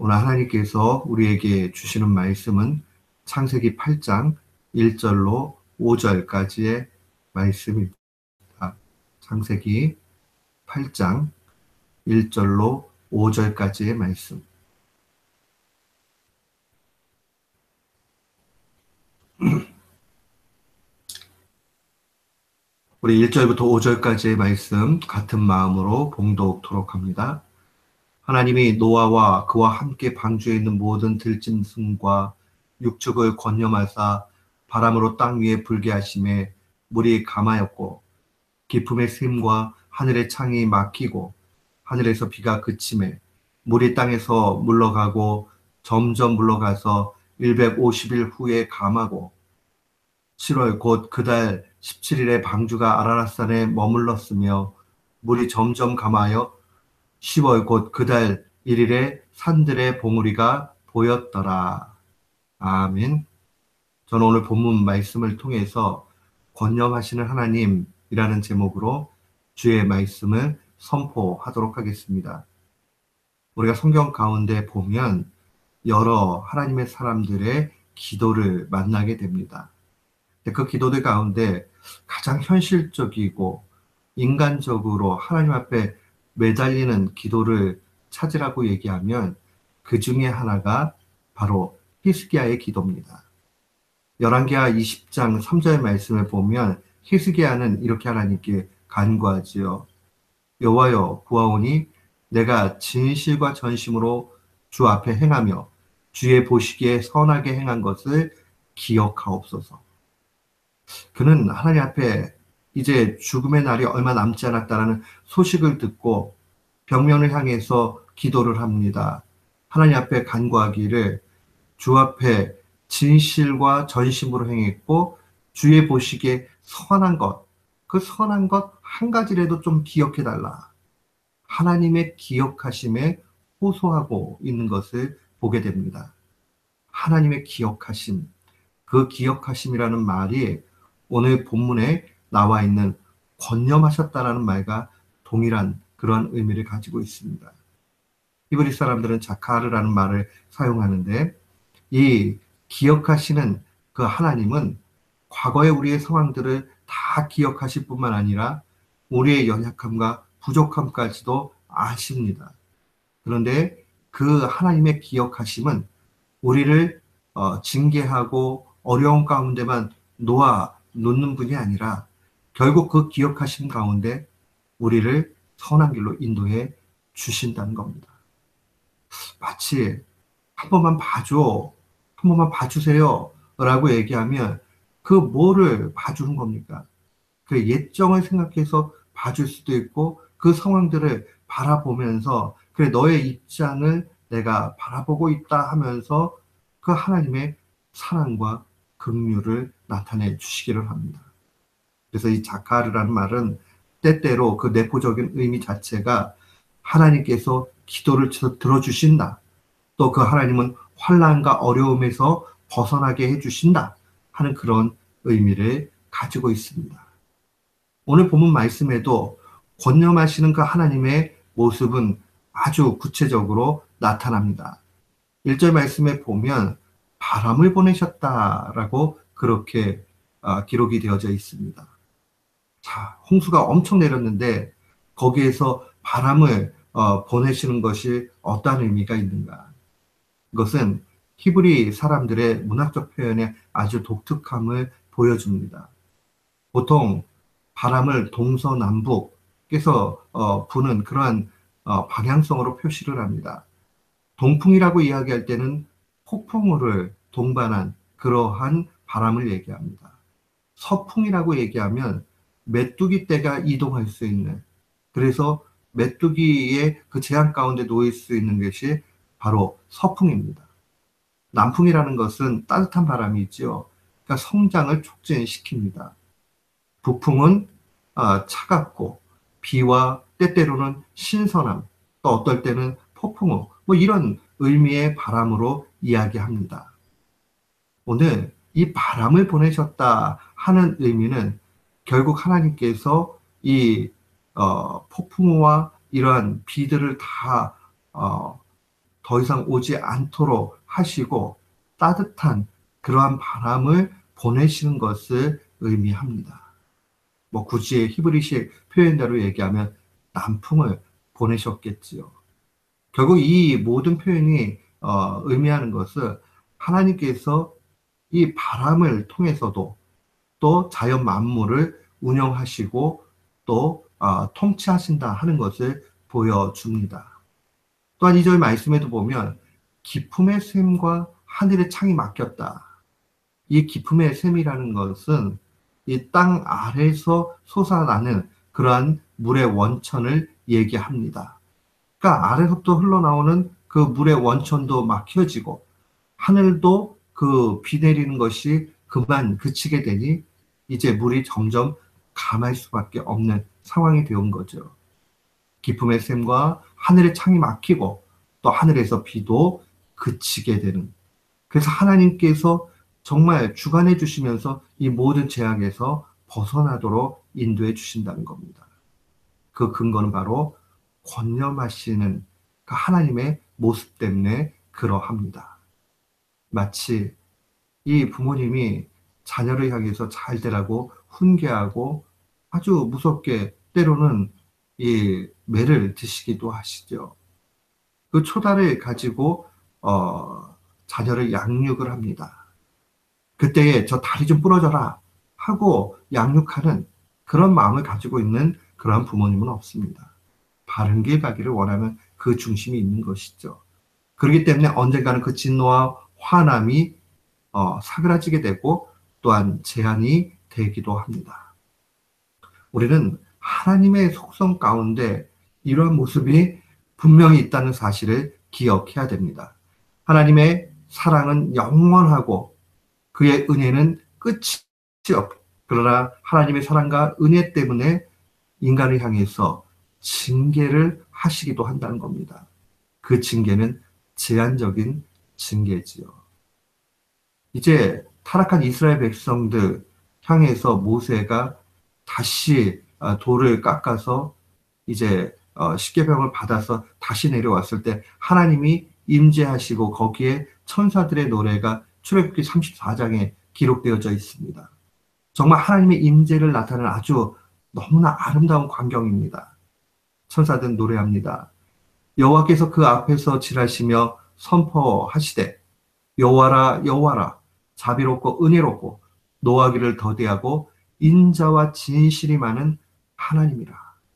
오늘 하나님께서 우리에게 주시는 말씀은 창세기 8장 1절로 5절까지의 말씀입니다. 창세기 8장 1절로 5절까지의 말씀. 우리 1절부터 5절까지의 말씀 같은 마음으로 봉독토록 합니다. 하나님이 노아와 그와 함께 방주에 있는 모든 들짐승과 육축을 권념하사 바람으로 땅 위에 불게 하심에 물이 감하였고 깊음의 샘과 하늘의 창이 막히고 하늘에서 비가 그침에 물이 땅에서 물러가고 점점 물러가서 150일 후에 감하고 7월 곧 그달 17일에 방주가 아라랏산에 머물렀으며 물이 점점 감하여 10월 곧 그달 1일에 산들의 봉우리가 보였더라. 아멘. 저는 오늘 본문 말씀을 통해서 권념하시는 하나님이라는 제목으로 주의 말씀을 선포하도록 하겠습니다. 우리가 성경 가운데 보면 여러 하나님의 사람들의 기도를 만나게 됩니다. 그 기도들 가운데 가장 현실적이고 인간적으로 하나님 앞에 매달리는 기도를 찾으라고 얘기하면 그 중에 하나가 바로 히스기야의 기도입니다. 열왕기하 20장 3절 말씀을 보면 히스기야는 이렇게 하나님께 간구하지요. 여호와여 구하오니 내가 진실과 전심으로 주 앞에 행하며 주의 보시기에 선하게 행한 것을 기억하옵소서. 그는 하나님 앞에 이제 죽음의 날이 얼마 남지 않았다는 소식을 듣고 벽면을 향해서 기도를 합니다. 하나님 앞에 간구하기를 주 앞에 진실과 전심으로 행했고 주의 보시기에 선한 것, 그 선한 것 한 가지라도 좀 기억해달라. 하나님의 기억하심에 호소하고 있는 것을 보게 됩니다. 하나님의 기억하심, 그 기억하심이라는 말이 오늘 본문에 나와 있는 권념하셨다라는 말과 동일한 그런 의미를 가지고 있습니다. 히브리 사람들은 자카르라는 말을 사용하는데 이 기억하시는 그 하나님은 과거의 우리의 상황들을 다 기억하실 뿐만 아니라 우리의 연약함과 부족함까지도 아십니다. 그런데 그 하나님의 기억하심은 우리를 징계하고 어려운 가운데만 놓아 놓는 분이 아니라 결국 그 기억하심 가운데 우리를 선한 길로 인도해 주신다는 겁니다. 마치 한 번만 봐줘, 한 번만 봐주세요 라고 얘기하면 그 뭐를 봐주는 겁니까? 그 예정을 생각해서 봐줄 수도 있고 그 상황들을 바라보면서 그래 너의 입장을 내가 바라보고 있다 하면서 그 하나님의 사랑과 긍휼을 나타내 주시기를 합니다. 그래서 이 자카르라는 말은 때때로 그 내포적인 의미 자체가 하나님께서 기도를 들어주신다. 또 그 하나님은 환난과 어려움에서 벗어나게 해주신다 하는 그런 의미를 가지고 있습니다. 오늘 본문 말씀에도 권념하시는 그 하나님의 모습은 아주 구체적으로 나타납니다. 1절 말씀에 보면 바람을 보내셨다라고 그렇게 기록이 되어져 있습니다. 자, 홍수가 엄청 내렸는데 거기에서 바람을 보내시는 것이 어떤 의미가 있는가? 이것은 히브리 사람들의 문학적 표현에 아주 독특함을 보여줍니다. 보통 바람을 동서남북에서 부는 그러한 방향성으로 표시를 합니다. 동풍이라고 이야기할 때는 폭풍우를 동반한 그러한 바람을 얘기합니다. 서풍이라고 얘기하면 메뚜기 떼가 이동할 수 있는, 그래서 메뚜기의 그 제한 가운데 놓일 수 있는 것이 바로 서풍입니다. 남풍이라는 것은 따뜻한 바람이 있죠. 그러니까 성장을 촉진시킵니다. 북풍은 차갑고 비와 때때로는 신선함, 또 어떨 때는 폭풍우, 뭐 이런 의미의 바람으로 이야기합니다. 오늘 이 바람을 보내셨다 하는 의미는 결국 하나님께서 이 폭풍우와 이러한 비들을 다 더 이상 오지 않도록 하시고 따뜻한 그러한 바람을 보내시는 것을 의미합니다. 뭐 굳이 히브리식 표현대로 얘기하면 남풍을 보내셨겠지요. 결국 이 모든 표현이 의미하는 것은 하나님께서 이 바람을 통해서도 또 자연 만물을 운영하시고 또 통치하신다 하는 것을 보여줍니다. 또한 2절 말씀에도 보면 기품의 샘과 하늘의 창이 막혔다. 이 기품의 샘이라는 것은 이 땅 아래에서 솟아나는 그러한 물의 원천을 얘기합니다. 그러니까 아래로부터 흘러나오는 그 물의 원천도 막혀지고 하늘도 그 비 내리는 것이 그만 그치게 되니 이제 물이 점점 감할 수밖에 없는 상황이 되온 거죠. 기쁨의 샘과 하늘의 창이 막히고 또 하늘에서 비도 그치게 되는. 그래서 하나님께서 정말 주관해 주시면서 이 모든 재앙에서 벗어나도록 인도해 주신다는 겁니다. 그 근거는 바로 권념하시는 그 하나님의 모습 때문에 그러합니다. 마치 이 부모님이 자녀를 향해서 잘 되라고 훈계하고 아주 무섭게 때로는 이 매를 드시기도 하시죠. 그 초다를 가지고 자녀를 양육을 합니다. 그때에 저 다리 좀 부러져라 하고 양육하는 그런 마음을 가지고 있는 그러한 부모님은 없습니다. 바른 길 가기를 원하는 그 중심이 있는 것이죠. 그렇기 때문에 언젠가는 그 진노와 화남이 사그라지게 되고 또한 재앙이 되기도 합니다. 우리는 하나님의 속성 가운데 이러한 모습이 분명히 있다는 사실을 기억해야 됩니다. 하나님의 사랑은 영원하고 그의 은혜는 끝이 없고 그러나 하나님의 사랑과 은혜 때문에 인간을 향해서 징계를 하시기도 한다는 겁니다. 그 징계는 제한적인 징계지요. 이제 타락한 이스라엘 백성들 향해서 모세가 다시 돌을 깎아서 이제 십계명을 받아서 다시 내려왔을 때 하나님이 임재하시고 거기에 천사들의 노래가 출애굽기 34장에 기록되어져 있습니다. 정말 하나님의 임재를 나타내는 아주 너무나 아름다운 광경입니다. 천사들은 노래합니다. 여호와께서 그 앞에서 지나시며 선포하시되 여호와라 여호와라 자비롭고 은혜롭고 노하기를 더디하고 인자와 진실이 많은 하나님이라.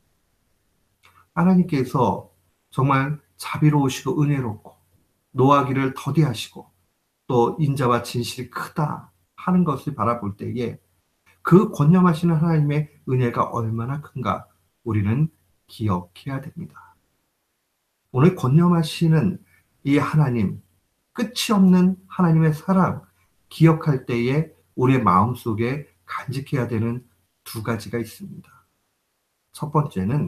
하나님께서 정말 자비로우시고 은혜롭고 노하기를 더디하시고 또 인자와 진실이 크다 하는 것을 바라볼 때에 그 권념하시는 하나님의 은혜가 얼마나 큰가 우리는 기억해야 됩니다. 오늘 권념하시는 이 하나님, 끝이 없는 하나님의 사랑 기억할 때에 우리의 마음속에 간직해야 되는 두 가지가 있습니다. 첫 번째는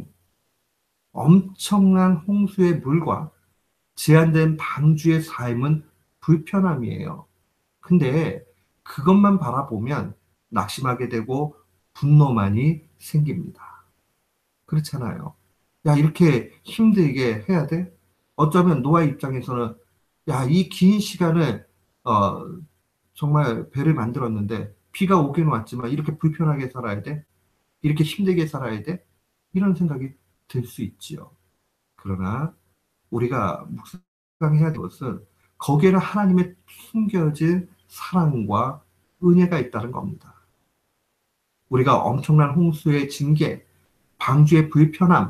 엄청난 홍수의 물과 제한된 방주의 삶은 불편함이에요. 근데 그것만 바라보면 낙심하게 되고 분노만이 생깁니다. 그렇잖아요. 야, 이렇게 힘들게 해야 돼? 어쩌면 노아 입장에서는 야, 이 긴 시간을 어, 정말 배를 만들었는데 비가 오긴 왔지만 이렇게 불편하게 살아야 돼? 이렇게 힘들게 살아야 돼? 이런 생각이 들 수 있지요. 그러나 우리가 묵상해야 될 것은 거기에는 하나님의 숨겨진 사랑과 은혜가 있다는 겁니다. 우리가 엄청난 홍수의 징계, 방주의 불편함,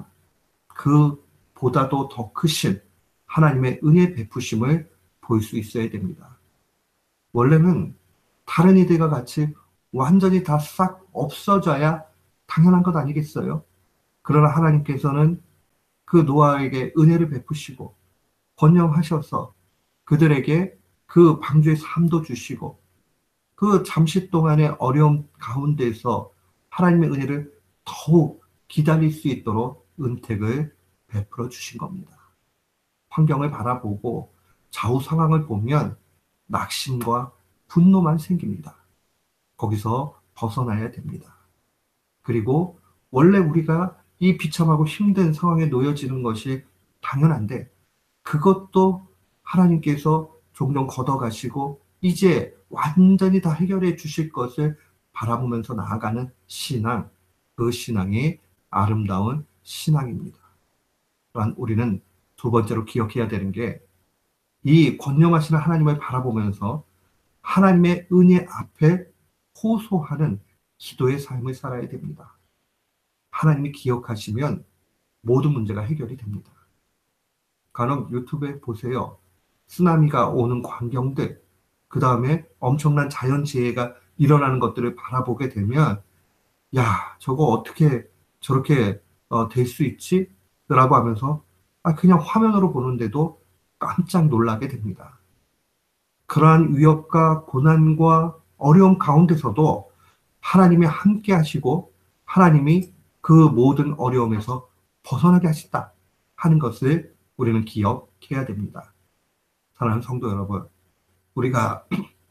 그보다도 더 크신 하나님의 은혜 베푸심을 볼 수 있어야 됩니다. 원래는 다른 이들과 같이 완전히 다 싹 없어져야 당연한 것 아니겠어요? 그러나 하나님께서는 그 노아에게 은혜를 베푸시고 번영하셔서 그들에게 그 방주의 삶도 주시고 그 잠시 동안의 어려움 가운데서 하나님의 은혜를 더욱 기다릴 수 있도록 은택을 베풀어 주신 겁니다. 환경을 바라보고 좌우 상황을 보면 낙심과 분노만 생깁니다. 거기서 벗어나야 됩니다. 그리고 원래 우리가 이 비참하고 힘든 상황에 놓여지는 것이 당연한데 그것도 하나님께서 종종 걷어가시고 이제 완전히 다 해결해 주실 것을 바라보면서 나아가는 신앙, 그 신앙이 아름다운 신앙입니다. 또한 우리는 두 번째로 기억해야 되는 게 이 권능하시는 하나님을 바라보면서 하나님의 은혜 앞에 호소하는 기도의 삶을 살아야 됩니다. 하나님이 기억하시면 모든 문제가 해결이 됩니다. 간혹 유튜브에 보세요. 쓰나미가 오는 광경들, 그 다음에 엄청난 자연재해가 일어나는 것들을 바라보게 되면, 야, 저거 어떻게 저렇게 될 수 있지? 라고 하면서 그냥 화면으로 보는데도 깜짝 놀라게 됩니다. 그러한 위협과 고난과 어려움 가운데서도 하나님이 함께 하시고 하나님이 그 모든 어려움에서 벗어나게 하신다 하는 것을 우리는 기억해야 됩니다. 사랑하는 성도 여러분, 우리가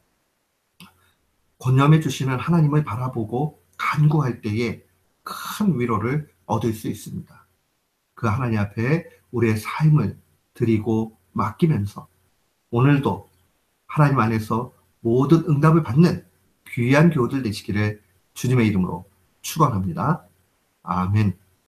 권념해 주시는 하나님을 바라보고 간구할 때에 큰 위로를 얻을 수 있습니다. 그 하나님 앞에 우리의 삶을 드리고 맡기면서 오늘도 하나님 안에서 모든 응답을 받는 귀한 교우들 되시기를 주님의 이름으로 축원합니다. 아멘.